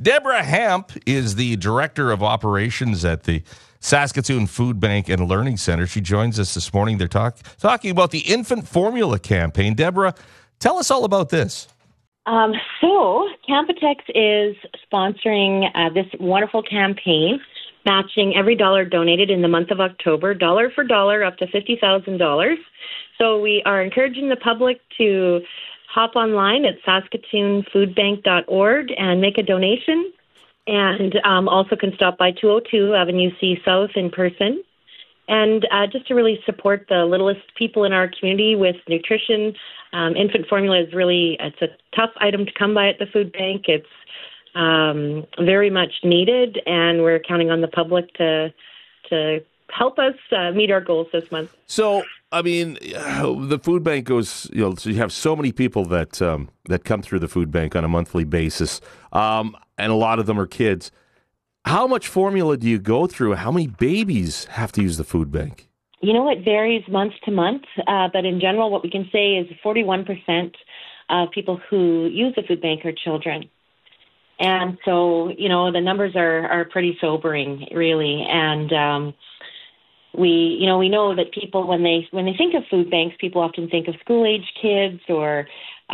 Deborah Hamp is the Director of Operations at the Saskatoon Food Bank and Learning Center. She joins us this morning. They're talking about the infant formula campaign. Deborah, tell us all about this. So Canpotex is sponsoring this wonderful campaign, matching every dollar donated in the month of October, dollar for dollar, up to $50,000. So we are encouraging the public to hop online at saskatoonfoodbank.org and make a donation, and also can stop by 202 Avenue C South in person. And just to really support the littlest people in our community with nutrition. Infant formula is it's a tough item to come by at the food bank. It's very much needed, and we're counting on the public to help us meet our goals this month. So, I mean, the food bank goes, so you have so many people that come through the food bank on a monthly basis, and a lot of them are kids. How much formula do you go through? How many babies have to use the food bank? It varies month to month, but in general, what we can say is 41% of people who use the food bank are children. And so, the numbers are pretty sobering, really. And we know that people, when they think of food banks, people often think of school-age kids or,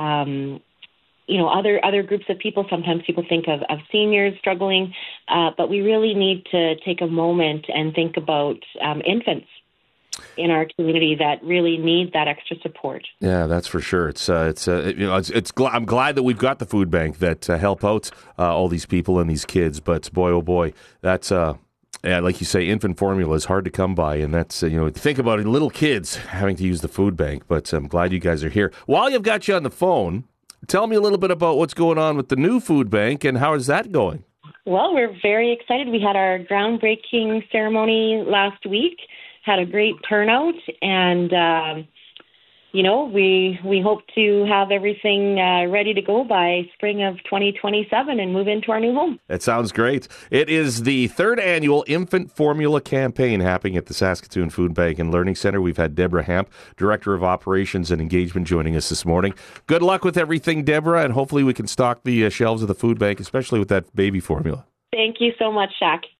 other groups of people. Sometimes people think of seniors struggling, but we really need to take a moment and think about infants in our community that really need that extra support. Yeah, that's for sure. I'm glad that we've got the food bank that help out all these people and these kids. But boy, oh boy, that's like you say, infant formula is hard to come by, and that's think about it, little kids having to use the food bank. But I'm glad you guys are here. While you've got you on the phone, tell me a little bit about what's going on with the new food bank and how is that going? Well, we're very excited. We had our groundbreaking ceremony last week. Had a great turnout, and we hope to have everything ready to go by spring of 2027 and move into our new home. That sounds great. It is the third annual Infant Formula campaign happening at the Saskatoon Food Bank and Learning Center. We've had Deborah Hamp, Director of Operations and Engagement, joining us this morning. Good luck with everything, Deborah, and hopefully we can stock the shelves of the food bank, especially with that baby formula. Thank you so much, Shaq.